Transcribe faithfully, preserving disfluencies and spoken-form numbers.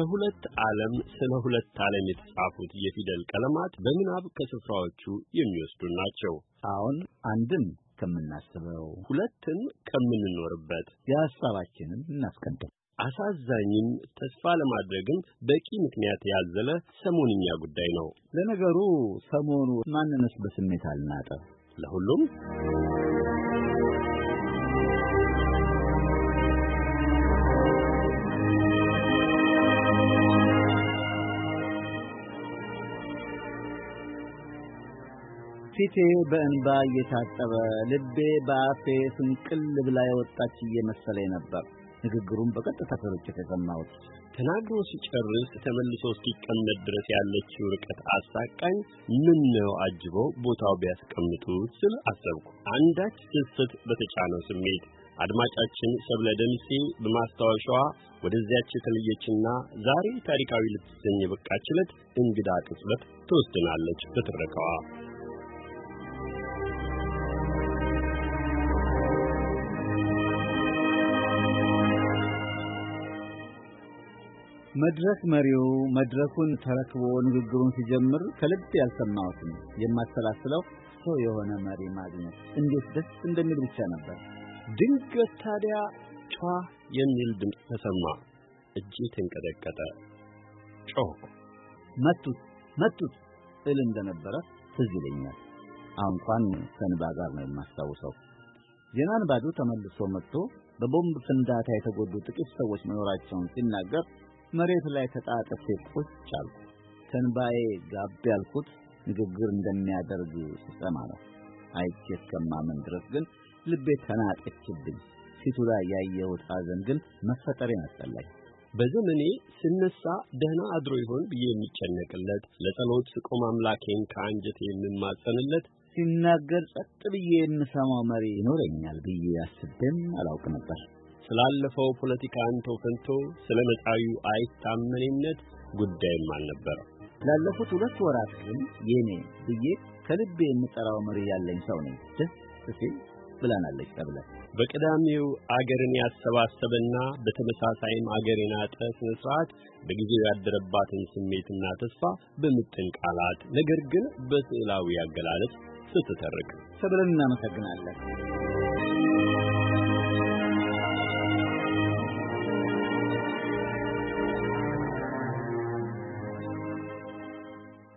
ከሁለት ዓለም ስለ ሁለት ዓለም የተጻፉት የፊደል ቀለማት በምናብ ከስፍራዎቹ የሚወስዱ ናቸው። አሁን አንድም ከምናስበው ሁለትን ከምንኖርበት የሐሳባችንን እናስቀድም። አሳዛኝም ተስፋ ለማድረግም በቂ ምክንያት ያዘለ ሰሞንኛ ጉዳይ ነው። ለነገሩ ሰሞኑ ማንነስ በስሜት አልናጠ ለሁሉም ፊቴ በእንባ እየታጠበ ልቤ በአፌ ስንቅል ብላ የወጣች እየመሰለኝ ነበር። ንግግሩን በቀጥታ ስርጭት የሰማሁት ተናግሮ ሲጨርስ ተመልሶ እስኪቀመጥ ድረስ ያለችው ርቀት አሳቃኝ። ምን ነው አጅበው ቦታው ቢያስቀምጡት ስል አሰብኩ። አንዳች ስስት በተጫነው ስሜት አድማጫችን ሰብለ ደምሴ በማስታወሻዋ ወደዚያች የተለየችና ዛሬ ታሪካዊ ልትሰኝ የበቃችለት እንግዳ ቅጽበት ትወስደናለች በትረካዋ። መድረክ መሪው መድረኩን ተረክቦ ንግግሩን ሲጀምር ከልብ ያልሰማሁትን የማሰላስለው ሰው የሆነ መሪ ማግኘት እንዴት ደስ እንደሚል ብቻ ነበር። ድንገት ታዲያ ጯ የሚል ድምፅ ተሰማ። እጄ ተንቀጠቀጠ። ጮህ መቱት መቱት እል እንደነበረ ትዝ ይለኛል። እንኳን ከንባ ጋር ነው የማስታውሰው። ዜናን ባዱ ተመልሶ መጥቶ በቦምብ ፍንዳታ የተጎዱ ጥቂት ሰዎች መኖራቸውን ሲናገር መሬት ላይ ተጣጥፌ ቁጭ አልኩ። ተንባዬ ጋብ ያልኩት ንግግር እንደሚያደርግ ሲሰማ ነው። አይቼ እስከማመን ድረስ ግን ልቤ ተናጠችብኝ። ፊቱ ላይ ያየሁት ሐዘን ግን መፈጠሬን አስጠላኝ። በዘመኔ ስነሳ ደህና አድሮ ይሆን ብዬ የሚጨነቅለት ለጸሎት ስቆም አምላኬን ከአንጀቴ የምማጸንለት ሲናገር ጸጥ ብዬ የምሰማው መሪ ይኖረኛል ብዬ አስቤም አላውቅ ነበር። ስላለፈው ፖለቲካን ተወንቶ ስለ መጻዩ አይታመንነት ጉዳይም አልነበረ። ላለፉት ሁለት ወራት ግን የኔ ብዬ ከልቤ የምጠራው መሪ ያለኝ ሰው ነኝ። ደስ ሲል ብላናለች ተብለ በቀዳሚው አገርን ያሰባሰበና በተመሳሳይም አገርን ያጠ ስነ ስርዓት በጊዜው ያደረባትን ስሜትና ተስፋ በምጥን ቃላት ነገር ግን በስዕላዊ አገላለጽ ስትተርክ ሰብለን እናመሰግናለን።